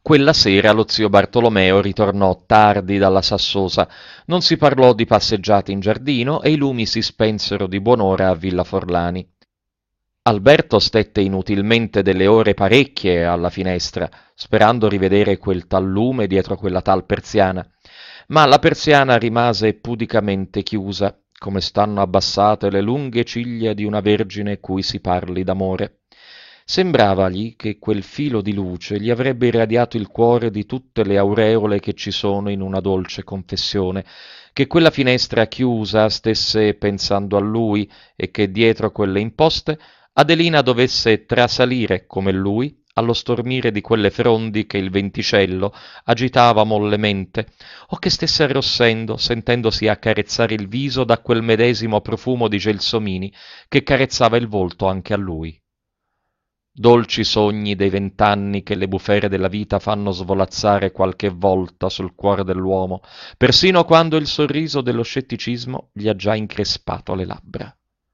Quella sera lo zio Bartolomeo ritornò tardi dalla Sassosa, non si parlò di passeggiate in giardino e i lumi si spensero di buon'ora a Villa Forlani. Alberto stette inutilmente delle ore parecchie alla finestra, sperando rivedere quel tal lume dietro quella tal persiana, ma la persiana rimase pudicamente chiusa, come stanno abbassate le lunghe ciglia di una vergine cui si parli d'amore. Sembravagli che quel filo di luce gli avrebbe irradiato il cuore di tutte le aureole che ci sono in una dolce confessione, che quella finestra chiusa stesse pensando a lui e che dietro quelle imposte Adelina dovesse trasalire come lui allo stormire di quelle frondi che il venticello agitava mollemente, o che stesse arrossendo, sentendosi accarezzare il viso da quel medesimo profumo di gelsomini che carezzava il volto anche a lui. Dolci sogni dei 20 anni che le bufere della vita fanno svolazzare qualche volta sul cuore dell'uomo, persino quando il sorriso dello scetticismo gli ha già increspato le labbra.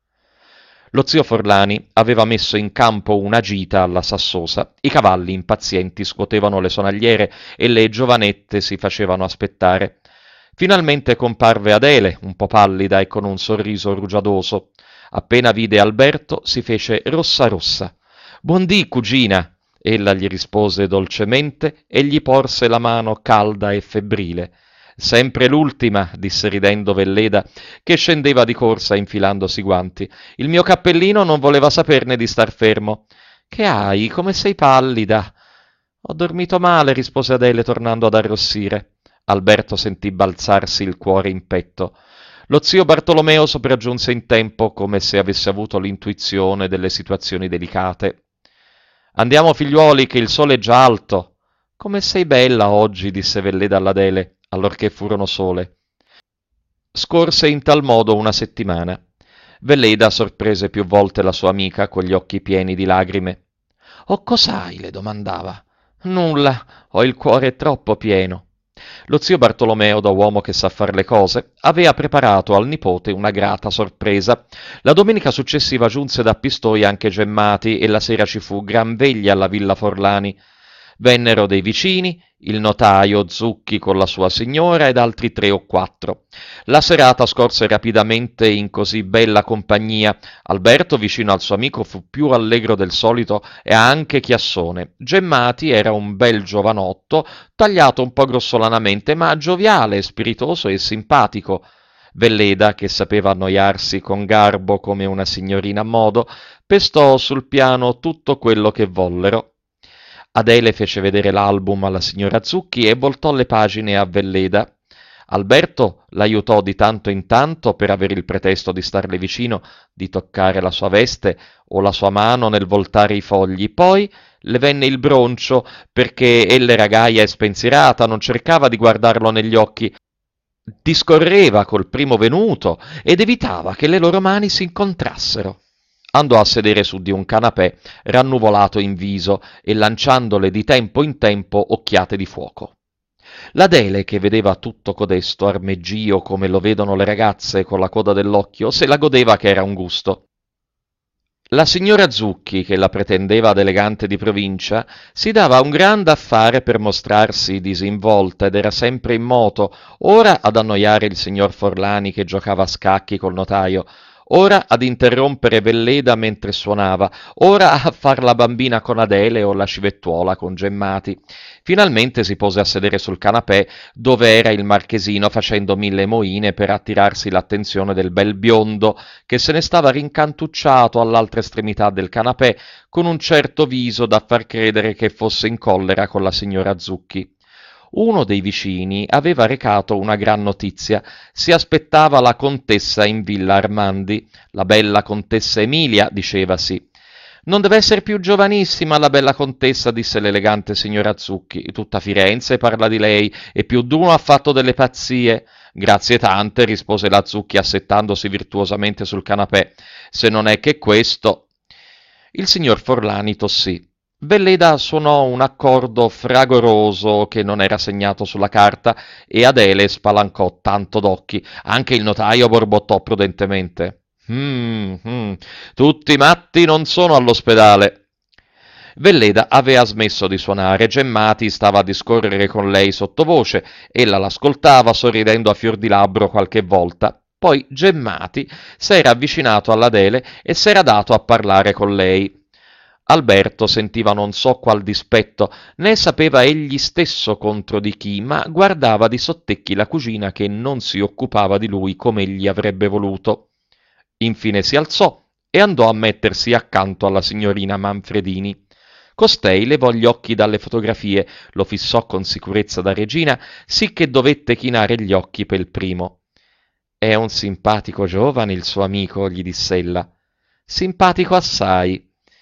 Lo zio Forlani aveva messo in campo una gita alla Sassosa, i cavalli impazienti scuotevano le sonagliere e le giovanette si facevano aspettare. Finalmente comparve Adele, un po' pallida e con un sorriso rugiadoso. Appena vide Alberto si fece rossa rossa. «Buondì, cugina!» Ella gli rispose dolcemente e gli porse la mano calda e febbrile. «Sempre l'ultima», disse ridendo Velleda, che scendeva di corsa infilandosi i guanti. «Il mio cappellino non voleva saperne di star fermo». «Che hai? Come sei pallida?» «Ho dormito male», rispose Adele tornando ad arrossire. Alberto sentì balzarsi il cuore in petto. Lo zio Bartolomeo sopraggiunse in tempo, come se avesse avuto l'intuizione delle situazioni delicate. «Andiamo, figliuoli, che il sole è già alto». «Come sei bella oggi», disse Velleda all'Adele, allorché furono sole. Scorse in tal modo una settimana. Velleda sorprese più volte la sua amica con gli occhi pieni di lagrime. «Oh, cos'hai?» le domandava. «Nulla, ho il cuore troppo pieno». Lo zio Bartolomeo, da uomo che sa far le cose, aveva preparato al nipote una grata sorpresa. La domenica successiva giunse da Pistoia anche Gemmati e la sera ci fu gran veglia alla Villa Forlani. Vennero dei vicini, il notaio Zucchi con la sua signora ed altri 3 o 4. La serata scorse rapidamente in così bella compagnia. Alberto, vicino al suo amico, fu più allegro del solito e anche chiassone. Gemmati era un bel giovanotto, tagliato un po' grossolanamente, ma gioviale, spiritoso e simpatico. Velleda, che sapeva annoiarsi con garbo come una signorina a modo, pestò sul piano tutto quello che vollero. Adele fece vedere l'album alla signora Zucchi e voltò le pagine a Velleda. Alberto l'aiutò di tanto in tanto per avere il pretesto di starle vicino, di toccare la sua veste o la sua mano nel voltare i fogli. Poi le venne il broncio perché ella era gaia e spensierata, non cercava di guardarlo negli occhi, discorreva col primo venuto ed evitava che le loro mani si incontrassero. Andò a sedere su di un canapè, rannuvolato in viso e lanciandole di tempo in tempo occhiate di fuoco. L'Adele, che vedeva tutto codesto armeggio come lo vedono le ragazze con la coda dell'occhio, se la godeva che era un gusto. La signora Zucchi, che la pretendeva ad elegante di provincia, si dava un gran da fare per mostrarsi disinvolta ed era sempre in moto, ora ad annoiare il signor Forlani che giocava a scacchi col notaio, ora ad interrompere Velleda mentre suonava, ora a far la bambina con Adele o la civettuola con Gemmati. Finalmente si pose a sedere sul canapè dove era il marchesino facendo 1000 moine per attirarsi l'attenzione del bel biondo che se ne stava rincantucciato all'altra estremità del canapè con un certo viso da far credere che fosse in collera con la signora Zucchi. Uno dei vicini aveva recato una gran notizia. Si aspettava la contessa in Villa Armandi. La bella contessa Emilia, dicevasi. Non deve essere più giovanissima la bella contessa, disse l'elegante signora Zucchi. Tutta Firenze parla di lei e più d'uno ha fatto delle pazzie. Grazie tante, rispose la Zucchi assettandosi virtuosamente sul canapè. Se non è che questo. Il signor Forlani tossì. Velleda suonò un accordo fragoroso che non era segnato sulla carta e Adele spalancò tanto d'occhi. Anche il notaio borbottò prudentemente. Tutti matti non sono all'ospedale. Velleda aveva smesso di suonare, Gemmati stava a discorrere con lei sottovoce, ella l'ascoltava sorridendo a fior di labbro qualche volta. Poi Gemmati s'era avvicinato all'Adele e s'era dato a parlare con lei. Alberto sentiva non so qual dispetto, né sapeva egli stesso contro di chi, ma guardava di sottecchi la cugina che non si occupava di lui come egli avrebbe voluto. Infine si alzò e andò a mettersi accanto alla signorina Manfredini. Costei levò gli occhi dalle fotografie, lo fissò con sicurezza da regina, sicché dovette chinare gli occhi pel primo. «È un simpatico giovane il suo amico», gli diss'ella. «Simpatico assai».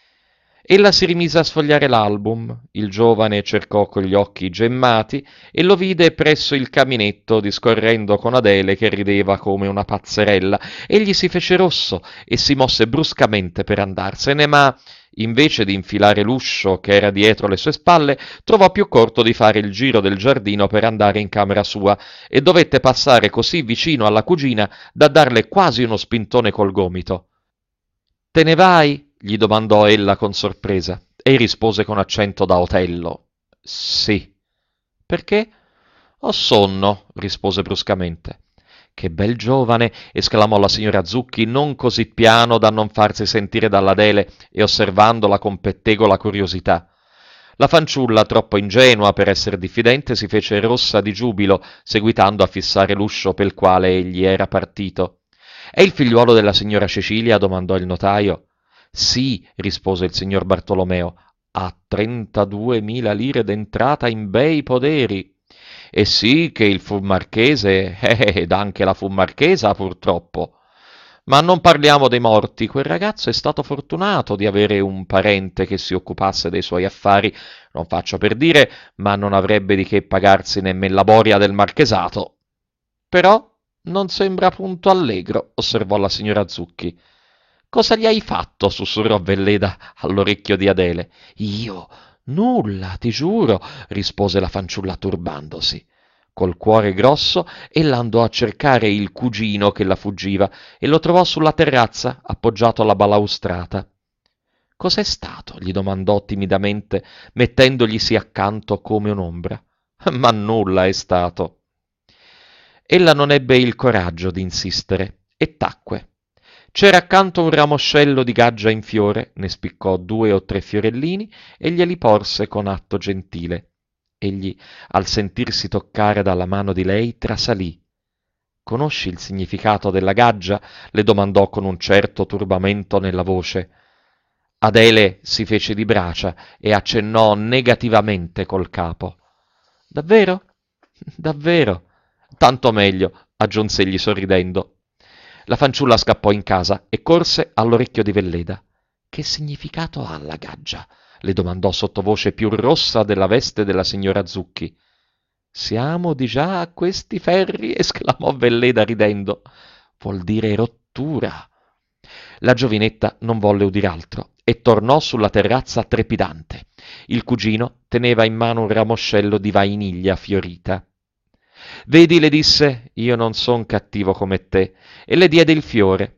Ella si rimise a sfogliare l'album. Il giovane cercò con gli occhi Gemmati e lo vide presso il caminetto discorrendo con Adele che rideva come una pazzerella. Egli si fece rosso e si mosse bruscamente per andarsene, ma invece di infilare l'uscio che era dietro le sue spalle, trovò più corto di fare il giro del giardino per andare in camera sua e dovette passare così vicino alla cugina da darle quasi uno spintone col gomito. «Te ne vai?» gli domandò ella con sorpresa, e rispose con accento da Otello. «Sì». «Perché?» «Ho sonno», rispose bruscamente. «Che bel giovane!» esclamò la signora Zucchi, non così piano da non farsi sentire dall'Adele e osservandola con pettegola curiosità. La fanciulla, troppo ingenua per essere diffidente, si fece rossa di giubilo, seguitando a fissare l'uscio pel quale egli era partito. «È il figliuolo della signora Cecilia?» domandò il notaio. «Sì», rispose il signor Bartolomeo, «ha 32.000 lire d'entrata in bei poderi». «E sì che il fu marchese, ed anche la fu marchesa purtroppo». «Ma non parliamo dei morti, quel ragazzo è stato fortunato di avere un parente che si occupasse dei suoi affari, non faccio per dire, ma non avrebbe di che pagarsi nemmeno la boria del marchesato». «Però non sembra punto allegro», osservò la signora Zucchi. «Cosa gli hai fatto?» sussurrò Velleda all'orecchio di Adele. «Io? Nulla, ti giuro», rispose la fanciulla turbandosi. Col cuore grosso ella andò a cercare il cugino che la fuggiva e lo trovò sulla terrazza appoggiato alla balaustrata. «Cos'è stato?» gli domandò timidamente, mettendoglisi accanto come un'ombra. «Ma nulla è stato». Ella non ebbe il coraggio di insistere e tacque. C'era accanto un ramoscello di gaggia in fiore, ne spiccò 2 o 3 fiorellini e glieli porse con atto gentile. Egli, al sentirsi toccare dalla mano di lei, trasalì. «Conosci il significato della gaggia?» le domandò con un certo turbamento nella voce. Adele si fece di bracia e accennò negativamente col capo. «Davvero? Davvero? Tanto meglio», aggiunse egli sorridendo. La fanciulla scappò in casa e corse all'orecchio di Velleda. «Che significato ha la gaggia?» le domandò sottovoce più rossa della veste della signora Zucchi. «Siamo di già a questi ferri?» esclamò Velleda ridendo. «Vuol dire rottura». La giovinetta non volle udir altro e tornò sulla terrazza trepidante. Il cugino teneva in mano un ramoscello di vainiglia fiorita. «Vedi», le disse, «io non son cattivo come te», e le diede il fiore.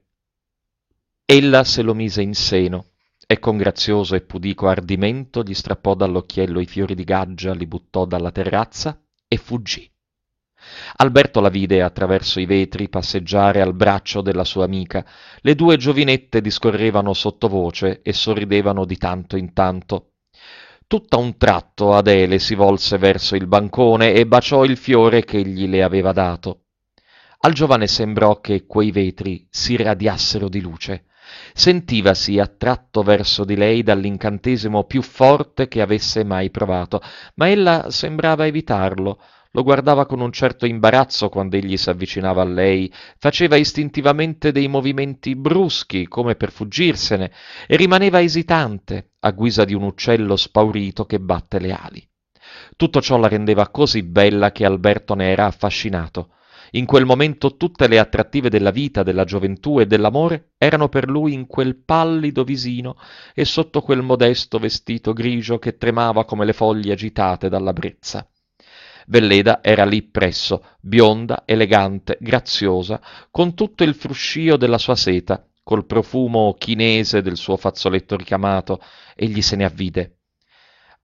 Ella se lo mise in seno e con grazioso e pudico ardimento gli strappò dall'occhiello i fiori di gaggia, li buttò dalla terrazza e fuggì. Alberto la vide attraverso i vetri passeggiare al braccio della sua amica. Le 2 giovinette discorrevano sottovoce e sorridevano di tanto in tanto. Tutt'a un tratto Adele si volse verso il bancone e baciò il fiore ch'egli le aveva dato. Al giovane sembrò che quei vetri si radiassero di luce. Sentivasi attratto verso di lei dall'incantesimo più forte che avesse mai provato, ma ella sembrava evitarlo. Lo guardava con un certo imbarazzo quando egli s'avvicinava a lei, faceva istintivamente dei movimenti bruschi come per fuggirsene e rimaneva esitante, a guisa di un uccello spaurito che batte le ali. Tutto ciò la rendeva così bella che Alberto ne era affascinato. In quel momento tutte le attrattive della vita, della gioventù e dell'amore erano per lui in quel pallido visino e sotto quel modesto vestito grigio che tremava come le foglie agitate dalla brezza. Velleda era lì presso, bionda, elegante, graziosa, con tutto il fruscio della sua seta, col profumo chinese del suo fazzoletto ricamato. Egli se ne avvide.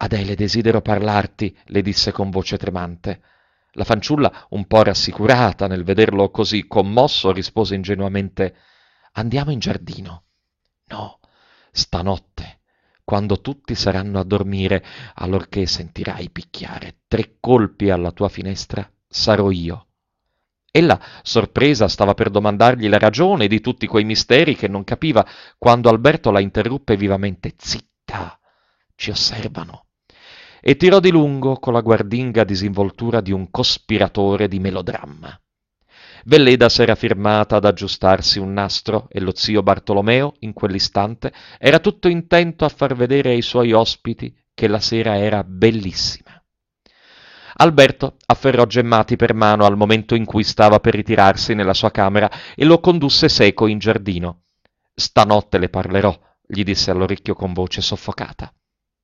Adele, desidero parlarti, le disse con voce tremante. La fanciulla, un po' rassicurata nel vederlo così commosso, rispose ingenuamente: Andiamo in giardino. No, stanotte, quando tutti saranno a dormire, allorché sentirai picchiare 3 colpi alla tua finestra, sarò io. Ella, sorpresa, stava per domandargli la ragione di tutti quei misteri che non capiva, quando Alberto la interruppe vivamente: Zitta, ci osservano. E tirò di lungo con la guardinga disinvoltura di un cospiratore di melodramma. Velleda s'era firmata ad aggiustarsi un nastro e lo zio Bartolomeo, in quell'istante, era tutto intento a far vedere ai suoi ospiti che la sera era bellissima. Alberto afferrò Gemmati per mano al momento in cui stava per ritirarsi nella sua camera e lo condusse seco in giardino. Stanotte le parlerò, gli disse all'orecchio con voce soffocata.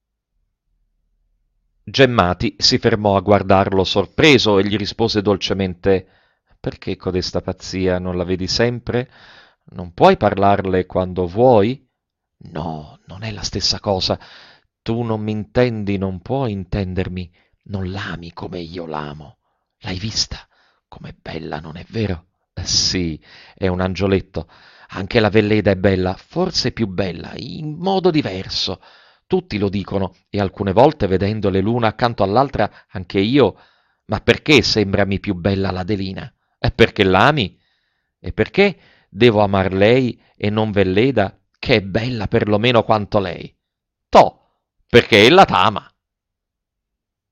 Gemmati si fermò a guardarlo sorpreso e gli rispose dolcemente: Perché codesta pazzia non la vedi sempre? Non puoi parlarle quando vuoi? No, non è la stessa cosa. Tu non mi intendi, non puoi intendermi. Non l'ami come io l'amo. L'hai vista? Com'è bella, non è vero? Sì, è un angioletto. Anche la Velleda è bella, forse più bella, in modo diverso. Tutti lo dicono, e alcune volte, vedendole l'una accanto all'altra, anche io. Ma perché sembrami più bella l'Adelina? È perché l'ami? E perché devo amar lei e non Velleda, che è bella perlomeno quanto lei? Toh, perché ella t'ama.